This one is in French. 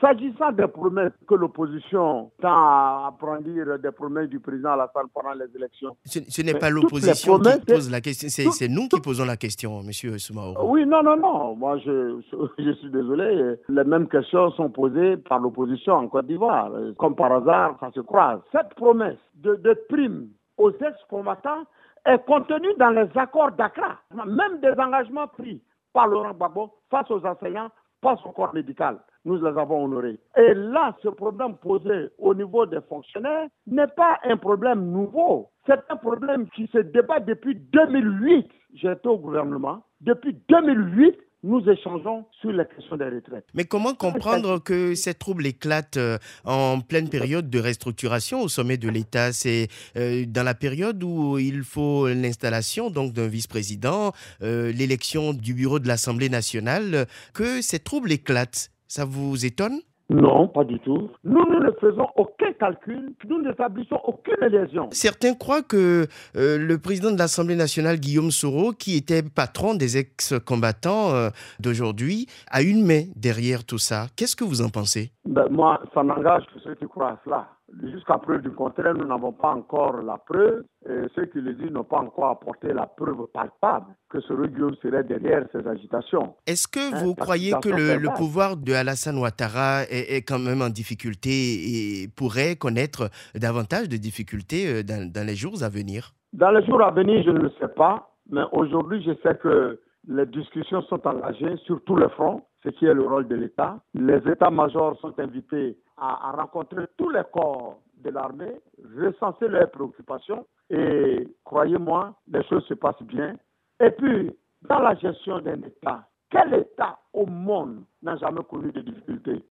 S'agissant des promesses que l'opposition tend à brandir, des promesses du président Alassane pendant les élections, Ce n'est mais pas toutes les l'opposition qui promesses, pose la question, tout- c'est nous qui tout- posons la question, Monsieur Soumaoro. oui, non, non, non. Moi, je suis désolé. Les mêmes questions sont posées par l'opposition en Côte d'Ivoire. Comme par hasard, ça se croise. Cette promesse de prime aux ex-combattants est contenue dans les accords d'Accra. Même des engagements pris par Laurent Gbagbo face aux enseignants, face au corps médical. Nous les avons honorés. Et là, ce problème posé au niveau des fonctionnaires n'est pas un problème nouveau. C'est un problème qui se débat depuis 2008. J'étais au gouvernement. Depuis 2008, nous échangeons sur les questions des retraites. Mais comment comprendre que ces troubles éclatent en pleine période de restructuration au sommet de l'État? C'est dans la période où il faut l'installation donc d'un vice-président, l'élection du bureau de l'Assemblée nationale, que ces troubles éclatent. Ça vous étonne? Non, pas du tout. Nous ne faisons aucun calcul, nous n'établissons aucune liaison. Certains croient que le président de l'Assemblée nationale, Guillaume Soro, qui était patron des ex-combattants d'aujourd'hui, a une main derrière tout ça. Qu'est-ce que vous en pensez? Moi, ça n'engage que ceux qui croient à cela. Jusqu'à preuve du contraire, nous n'avons pas encore la preuve. Et ceux qui le disent n'ont pas encore apporté la preuve palpable que ce Guillaume serait derrière ces agitations. Est-ce que vous croyez que le pouvoir de Alassane Ouattara est quand même en difficulté et pourrait connaître davantage de difficultés dans les jours à venir? Dans les jours à venir, je ne le sais pas. Mais aujourd'hui, je sais que les discussions sont engagées sur tous les fronts, ce qui est le rôle de l'État. Les états-majors sont invités à rencontrer tous les corps de l'armée, recenser leurs préoccupations et croyez-moi, les choses se passent bien. Et puis, dans la gestion d'un État, quel État au monde n'a jamais connu de difficultés?